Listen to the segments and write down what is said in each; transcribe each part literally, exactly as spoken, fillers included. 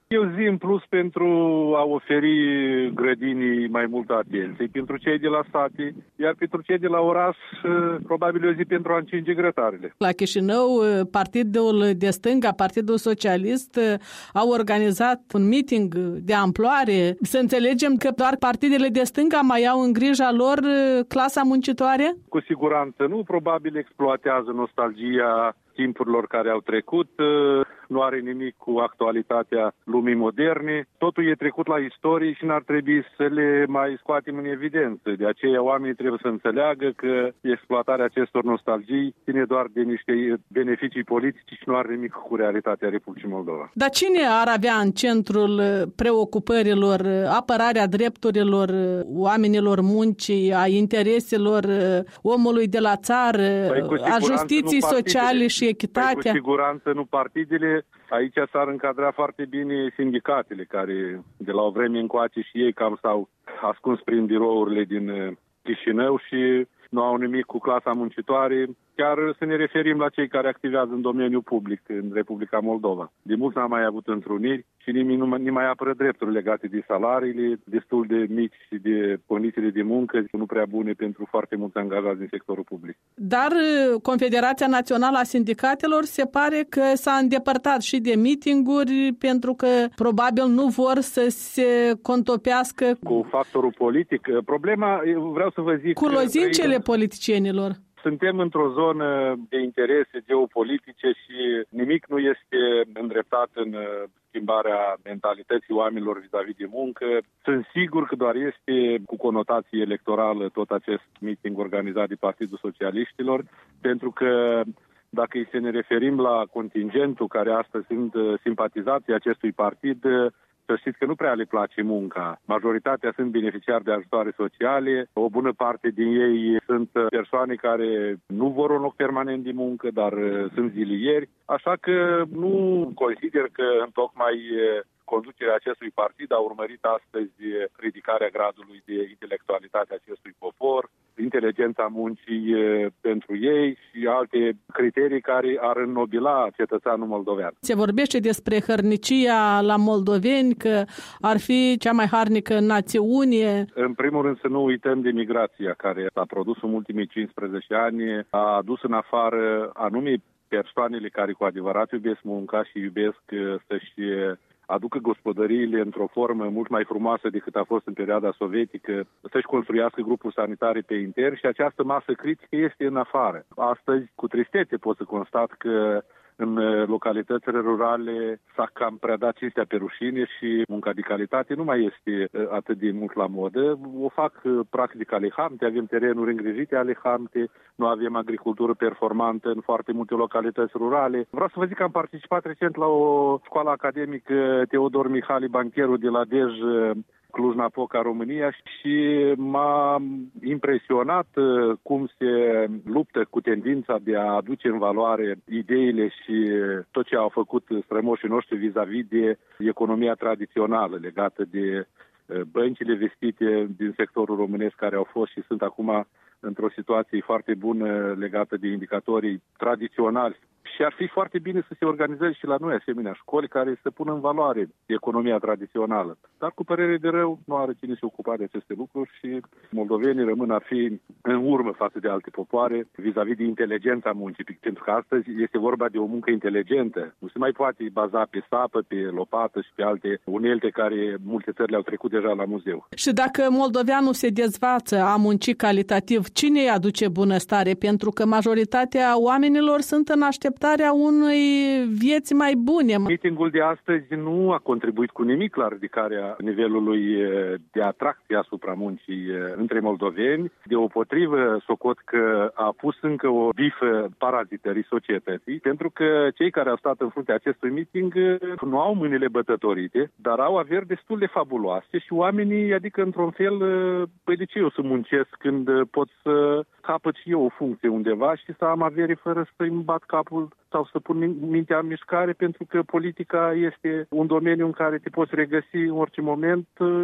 E o zi în plus pentru a oferi grădinii mai multă atenție pentru cei de la sate, iar pentru cei de la oraș probabil o zi pentru a încinge grătarele. La Chișinău, partidul de stânga, Partidul Socialist, au organizat un meeting de amploare. Să înțelegem că doar partidele de stânga mai au în grija lor clasa muncitoare? Cu siguranță nu, probabil exploatează nostalgia timpurilor care au trecut, nu are nimic cu actualitatea lumii moderne. Totul e trecut la istorie și n-ar trebui să le mai scoatem în evidență. De aceea oamenii trebuie să înțeleagă că exploatarea acestor nostalgii ține doar de niște beneficii politici și nu are nimic cu realitatea Republicii Moldova. Dar cine ar avea în centrul preocupărilor apărarea drepturilor oamenilor muncii, a intereselor omului de la țară, păi, a justiției sociale și echitatea? Păi, cu siguranță nu partidele. Aici s-ar încadra foarte bine sindicatele, care de la o vreme încoace și ei cam s-au ascuns prin birourile din Chișinău și nu au nimic cu clasa muncitoare. Chiar să ne referim la cei care activează în domeniul public în Republica Moldova. De mult n-am mai avut întruniri și nimeni nu mai, mai apără drepturi legate de salariile destul de mici și de condițiile de muncă nu prea bune pentru foarte mulți angajați din sectorul public. Dar Confederația Națională a Sindicatelor se pare că s-a îndepărtat și de mitinguri pentru că probabil nu vor să se contopească cu factorul politic. Problema, vreau să vă zic... Cu lozincele că politicienilor. Suntem într-o zonă de interese geopolitice și nimic nu este îndreptat în schimbarea mentalității oamenilor vis-a-vis de muncă. Sunt sigur că doar este cu conotație electorală tot acest meeting organizat de Partidul Socialiștilor, pentru că dacă îi să ne referim la contingentul care astăzi sunt simpatizații acestui partid, să știți că nu prea le place munca. Majoritatea sunt beneficiari de ajutoare sociale, o bună parte din ei sunt persoane care nu vor un loc permanent de muncă, dar sunt zilieri. Așa că nu consider că întocmai conducerea acestui partid a urmărit astăzi ridicarea gradului de intelectualitate a acestui popor, inteligența muncii pentru ei și alte criterii care ar înnobila cetățeanul moldovean. Se vorbește despre hărnicia la moldoveni, că ar fi cea mai harnică națiune. În primul rând să nu uităm de migrația care s-a produs în ultimii cincisprezece ani, a adus în afară anume persoanele care cu adevărat iubesc munca și iubesc să-și aducă gospodăriile într-o formă mult mai frumoasă decât a fost în perioada sovietică, să-și construiască grupuri sanitare pe intern și această masă critică este în afară. Astăzi, cu tristețe, pot să constat că în localitățile rurale s-a cam predat cinstea pe rușine și munca de calitate nu mai este atât de mult la modă. O fac practic alehamte, avem terenuri îngrijite alehamte, nu avem agricultură performantă în foarte multe localități rurale. Vreau să vă zic că am participat recent la o școală academică Teodor Mihali, bancherul de la Dej, Cluj-Napoca, România, și m-a impresionat cum se luptă cu tendința de a aduce în valoare ideile și tot ce au făcut strămoșii noștri vis-a-vis de economia tradițională legată de băncile vestite din sectorul românesc care au fost și sunt acum într-o situație foarte bună legată de indicatorii tradiționali. Și ar fi foarte bine să se organizeze și la noi asemenea școli care să pună în valoare economia tradițională. Dar cu părere de rău nu are cine se ocupa de aceste lucruri și moldovenii rămân a fi în urmă față de alte popoare vis-a-vis de inteligența muncii. Pentru că astăzi este vorba de o muncă inteligentă. Nu se mai poate baza pe sapă, pe lopată și pe alte unelte care multe țări le-au trecut deja la muzeu. Și dacă moldoveanul se dezvață a munci calitativ, cine îi aduce bunăstare? Pentru că majoritatea oamenilor sunt în așteptarea unei vieți mai bune. Meetingul de astăzi nu a contribuit cu nimic la ridicarea nivelului de atracție asupra muncii între moldoveni. Deopotrivă, socot că a pus încă o bifă parazitării societății, pentru că cei care au stat în fruntea acestui meeting nu au mâinile bătătorite, dar au averi destul de fabuloase și oamenii, adică într-un fel, păi de ce eu să muncesc când pot să capăt și eu o funcție undeva și să am avere fără să-mi bat capul sau să pun mintea în mișcare, pentru că politica este un domeniu în care te poți regăsi în orice moment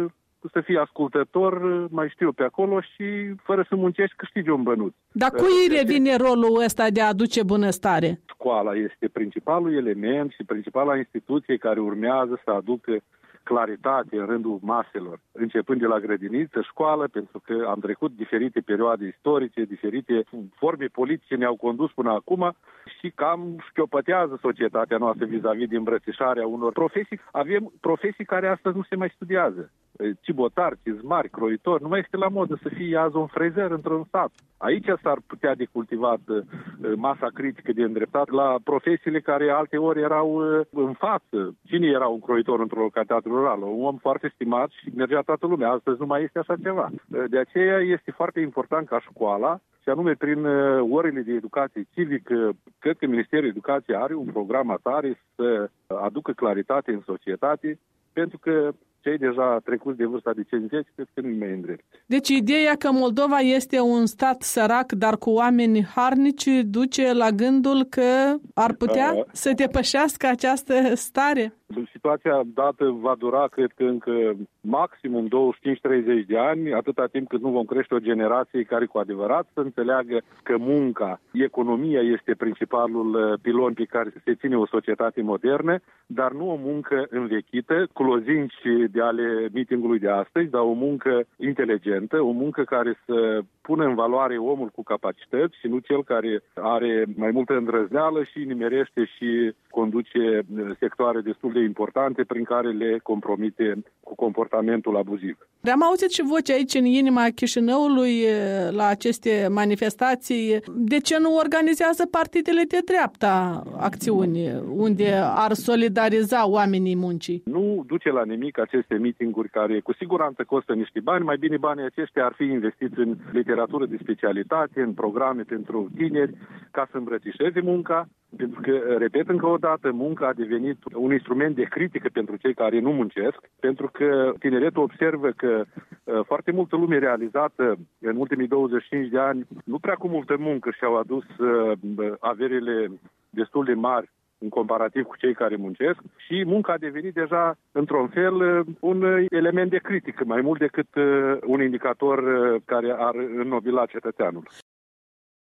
să fii ascultător, mai știu pe acolo, și fără să muncești câștigi un bănuț. Dar cui revine rolul ăsta de a aduce bunăstare? Școala este principalul element și principala instituție care urmează să aducă claritate în rândul maselor, începând de la grădiniță, școală, pentru că am trecut diferite perioade istorice, diferite forme politice ne-au condus până acum și cam șchiopătează societatea noastră vis-a-vis de îmbrățișarea unor profesii. Avem profesii care astăzi nu se mai studiază. Cibotari, cizmari, croitori, nu mai este la modă să fie azi un frezer într-un sat. Aici s-ar putea de cultivat masa critică de îndreptat la profesiile care alte ori erau în față. Cine era un croitor într-o localitate rurală? Un om foarte stimat și mergea toată lumea. Astăzi nu mai este așa ceva. De aceea este foarte important ca școala, și anume prin orele de educație civică, cred că Ministerul Educației are un program atare să aducă claritate în societate, pentru că cei deja trecuți de vârsta de cincizeci, cred că nu mai îndrept. Deci ideea că Moldova este un stat sărac, dar cu oameni harnici, duce la gândul că ar putea uh, să depășească această stare? Situația dată va dura, cred că încă maximum douăzeci și cinci treizeci de ani, atâta timp cât nu vom crește o generație care cu adevărat să înțeleagă că munca, economia este principalul pilon pe care se ține o societate modernă, dar nu o muncă învechită, cu lozinci de ale meetingului de astăzi, dar o muncă inteligentă, o muncă care să pună în valoare omul cu capacități și nu cel care are mai multă îndrăzneală și nimerește și conduce sectoare destul de importante prin care le compromite cu comportamentul abuziv. Am auzit și voce aici în inima Chișinăului la aceste manifestații. De ce nu organizează partidele de dreapta acțiuni unde ar solidariza oamenii muncii? Nu duce la nimic aceste meeting-uri care cu siguranță costă niște bani. Mai bine banii aceștia ar fi investiți în literatură de specialitate, în programe pentru tineri, ca să îmbrățișeze munca. Pentru că, repet încă o dată, munca a devenit un instrument de critică pentru cei care nu muncesc, pentru că tineretul observă că uh, foarte multă lume realizată în ultimii douăzeci și cinci de ani, nu prea cu multă muncă și-au adus uh, averile destul de mari în comparativ cu cei care muncesc, și munca a devenit deja, într-un fel, un element de critică, mai mult decât uh, un indicator uh, care ar înnobila cetățeanul.